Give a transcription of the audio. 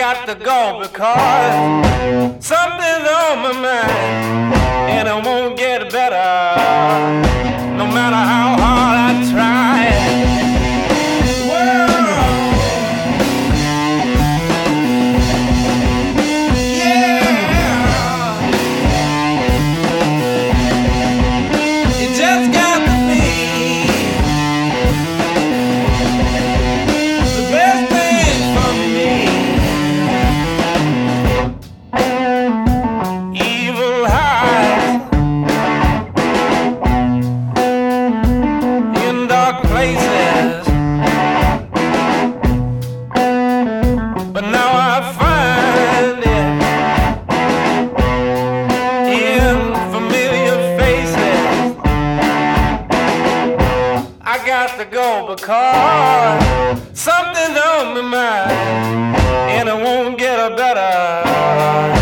got to go because something's on my mind and it won't get better no matter how hard I try. Whoa. Yeah. It just got to be the best thing for me. Evil hides in dark places, but now I find it in familiar faces. I got to go because something's on my mind and it won't get better